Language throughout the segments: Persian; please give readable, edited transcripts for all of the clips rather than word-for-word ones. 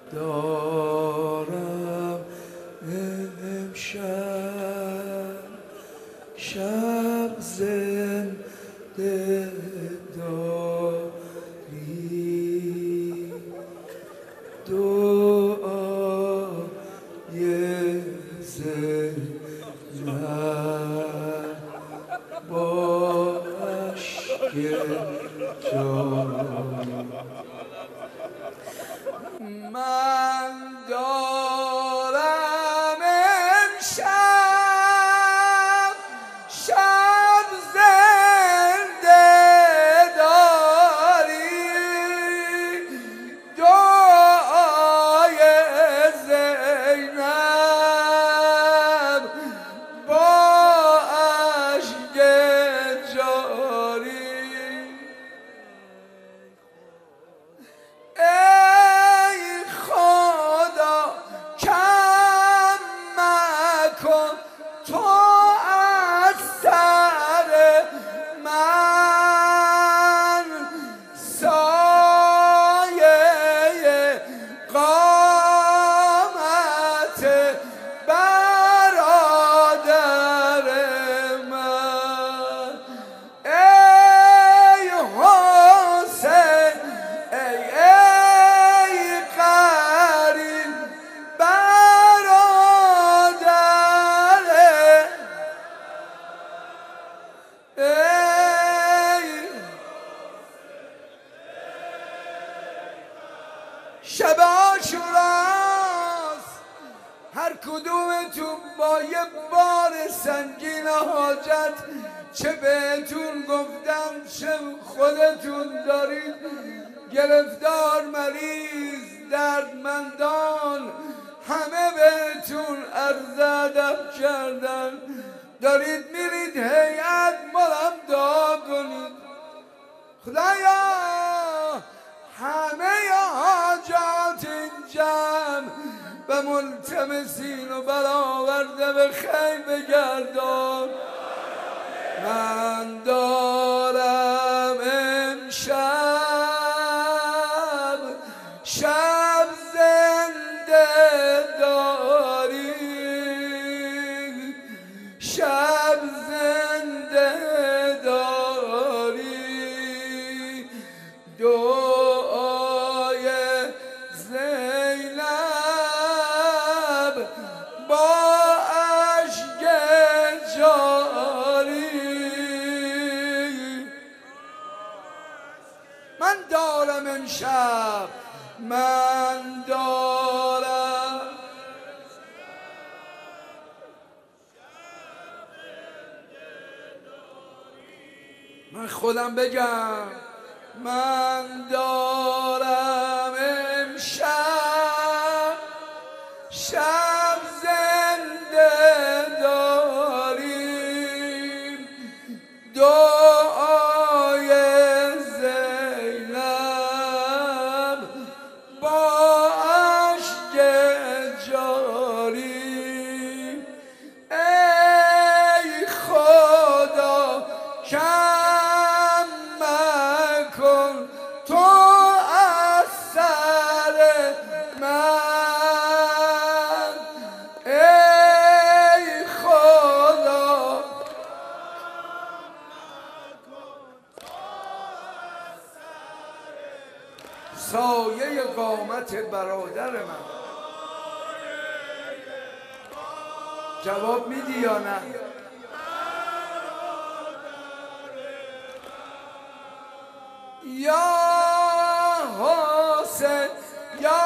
دارم امشب، شب زنده داری دعای زینب با اشک جاری. من دارم امشب، شب زنده داری دعای زینب با اشک جاری. تو از سر من سایه قامت برادر من. ای حسین ای قرین شب عاشوراست، هر کدومتون با یه بار سنگین حاجت چه بهتون گفتم چه خودتون دارید گرفتار، مریض، دردمندان، همه بهتون عرض ادب کردن. دارید میرید هیئت مالم دعا کنید خدایا همه حاجات این جمع و ملتمسین و برآورده به خیر بگردان. من دارم امشب، شب زنده داری شب زنده داری دعای زینب با اشک جاری. من دارم امشب، من دارم من خودم بگم من دارم امشب، شب زنده داریم دعای زینب با اشک جاری. ای خدا کم مکن تو از سر من، ای خدا سایه قامت برادر من. جواب میدی یا نه؟ یا حسین یا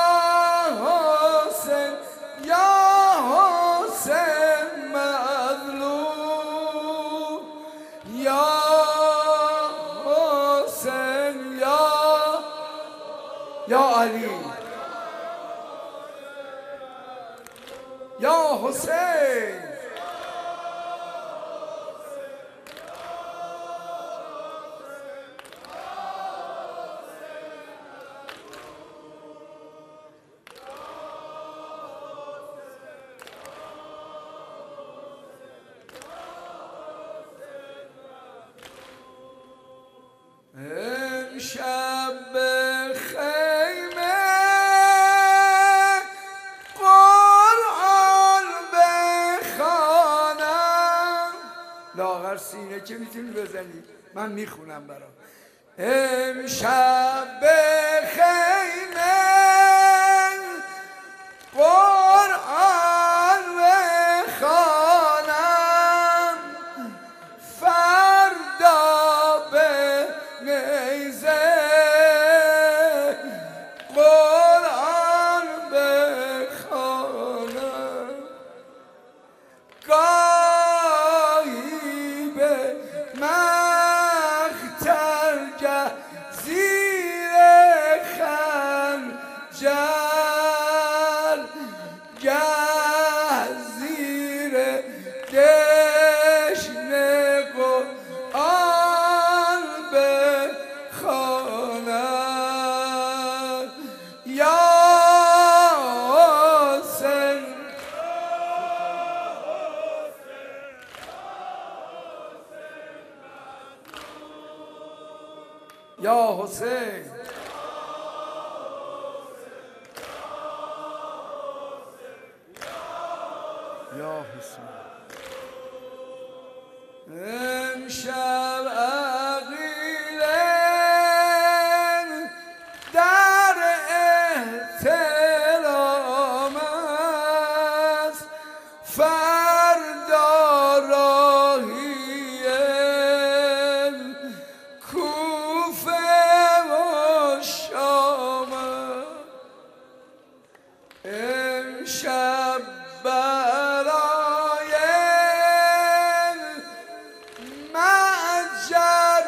حسین یا حسین مظلوم، یا حسین یا علی یا حسین. امشب به خیمه من میخونم برام. امشب به خیمه قرآن بخوانم، فردا به نیزه قرآن بخوانم، گاهی به مقتل زیر خنجر، گه زیر دشنه قرآن بخوانم. یا حسین یا حسین یا حسین. امشب عقیله در احترام است، فردا راهی کوفه و شام. امشب برای مأجر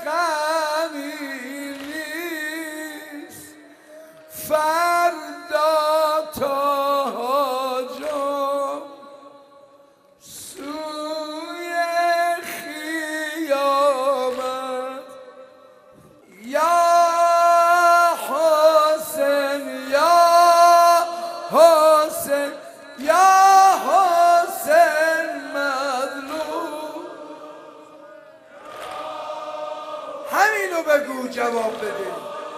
غمی نیست، فردا تاجم سوی خیامت. یا حسین یا حسین یا حسین مظلوم. همینو بگو، جواب بده.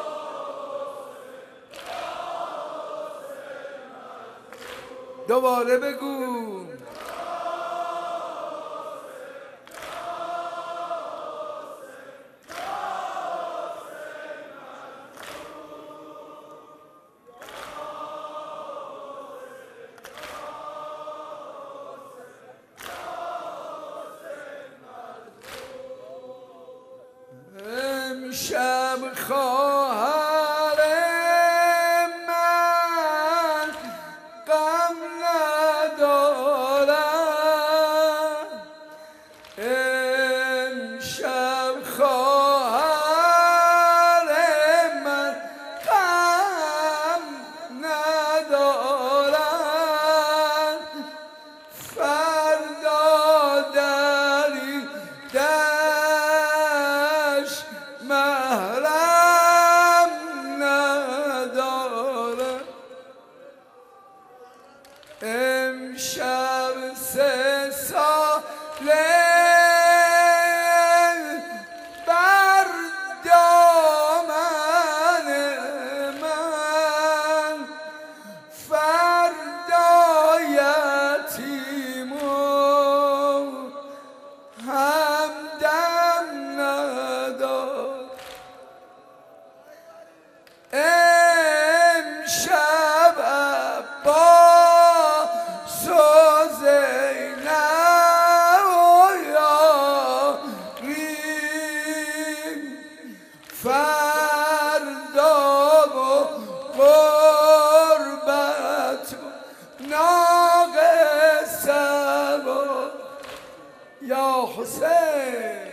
دوباره بگو. امشب خواهر من غم ندارد، امشب خواهر من غم ندارد، فردا دری محرم نداره. امشب 3 ساله بر دامن من، فردا یتیم و همدم نداره. امشب عباس و زینب و یاریم، فردا و غربت و ناقصه. یا حسین